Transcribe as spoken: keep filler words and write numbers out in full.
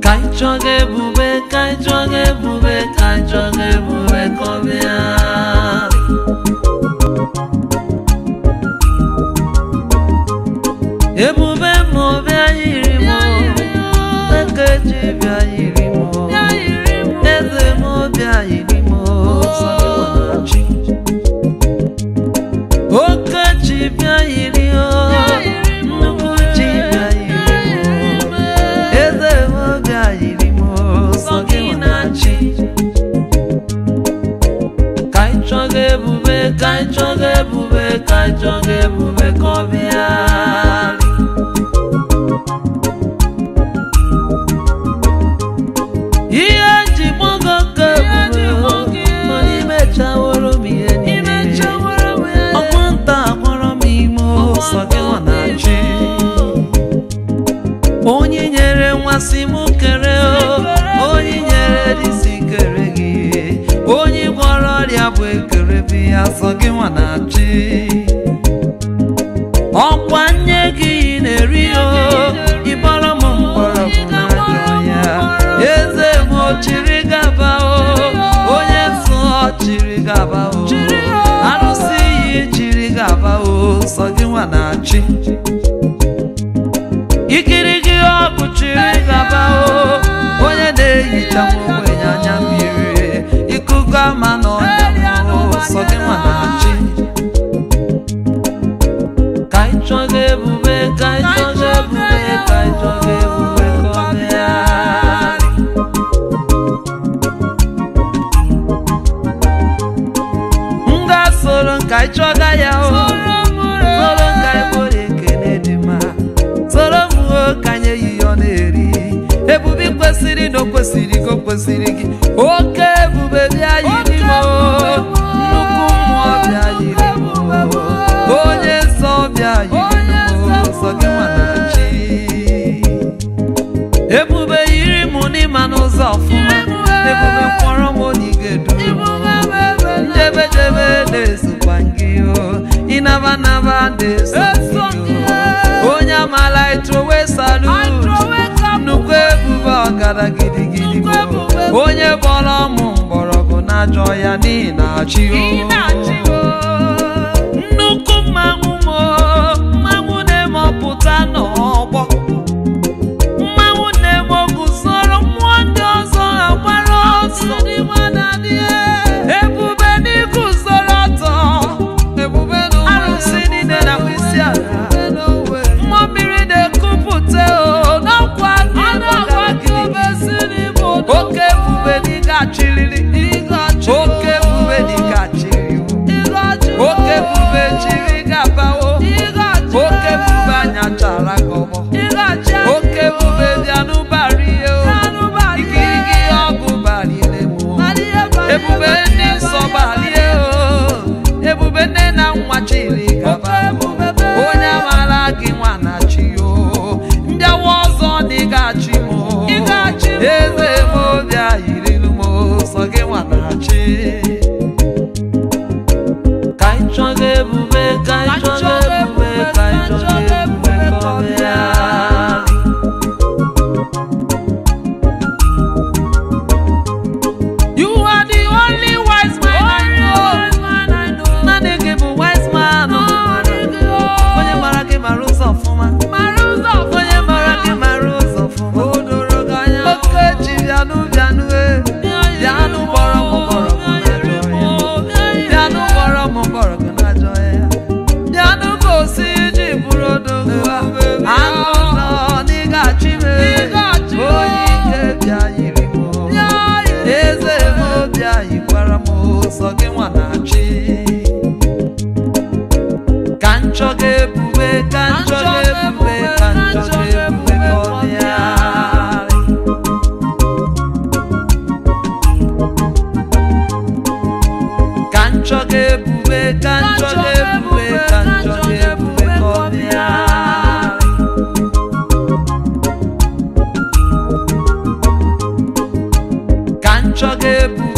Kaichoge bube, kaichoge bube, kaichoge bube kobia. Ebube mo bia yirimo, ekeji bia yirimo, eze mo bia yirimo, sọgị okeji bia yirimo, nnukwu ji bia yirimo, eze mo bia yirimo, sọgị wanachi. Kaichoge bube, kaichoge bube, kaichoge bube kobia. Onye nyere nwasị m kere o, onye nyere disi kere gị, onye gwọrọ ọrịa bụ ekere bi ya, sọ gị nwa na-achị. Ọkwa nye gị na-eri o, ịgbọrọ m mgbọrọgwụ n'aka ya. Eze m o chiri gaba o, onye nsọ chiri gaba o, arụsị iyi chiri gaba o, sọ gị nwa na-achị. Ikirigi ọgwụ chiri gaba o, onye na-ehicha m ogbenye anya mmiri, ikuku ama n'ọnya m o, sọ gị nwa na-achị. Kaichoge bube, kaichoge bube, kaichoge bube kobia. Nga soro nkaichoga ya o, soro nkaibori ekene dị mma, soro kanye yiyo na-eri. Ebube kwesịrị na o kwesịrị ka o kwesịrị gị, oke ebube bịa yiri m, nnukwu mmụọ bịa yiri m, onye nsọ bịa yiri m, sọ gị nwa na-achị. Ebube yiri m n'ịma n'ụzọ ọfụma, ebube kpọrọ m onye ga-edu njebe jebe na-esokwa gị o, ịnaba naba na-eso gị o, onye amala itrowe salu, nnukwu ebube ọgara gidigidi bụ onye gbọrọ mụ mgbọrọgwụ n'ajọ ya n'ihi na-achị o. Nnukwu mmanwụ mo, mmanwụ na-eme ọpụta n'ọgbọ, mmanwụ na-eme ọgụ soro mmụọ ndị ọzọ agbara ọsọ. Ebube n'ikwu soro ọtọ, ebube arụsị niile na isi ala, oke ebube dịga chiriri, oke ebube dịga chiri, oke ebube chiri gabawo, oke ebube anya chara gọbọ, oke ebube dị anụbari o, ikirigi ọgụ barile mụ, ebube ndị nsọ balie o, ebube nne na nwa chiri gaba, onye amara gị nwa na chi o, ndị awa ọzọ dịga chi mụ, eze m obi ayirilu m, sọ gị nwa na-achị. Kaichoge ebube, kaichoge ebube, kaichoge ebube kobia. You are the only wise man I know. Nani gị bụ wise man o, onye mara gị mara ụzọ ọfụma, onye mara gị mara ụzọ ọfụma. Bianu bianu e, bianu bọrọ mụ bọrọ gị n'ajọ ya, bianu bọrọ mụ bọrọ gị n'ajọ ya, bianu gosi iji bụrụ odogwu, anụ nọ n'ịga chi me, onye ike bịa yiri m, eze m bịa yikwara m, sọ gị nwa na-achị. Ka nchọ gị ebube, ka nchọ gị ebube, ka nchọ gị ebube kọbịa. Kanchoge ebube, kanchoge ebube, kanchoge ebube kobia. Kanchoge ebube.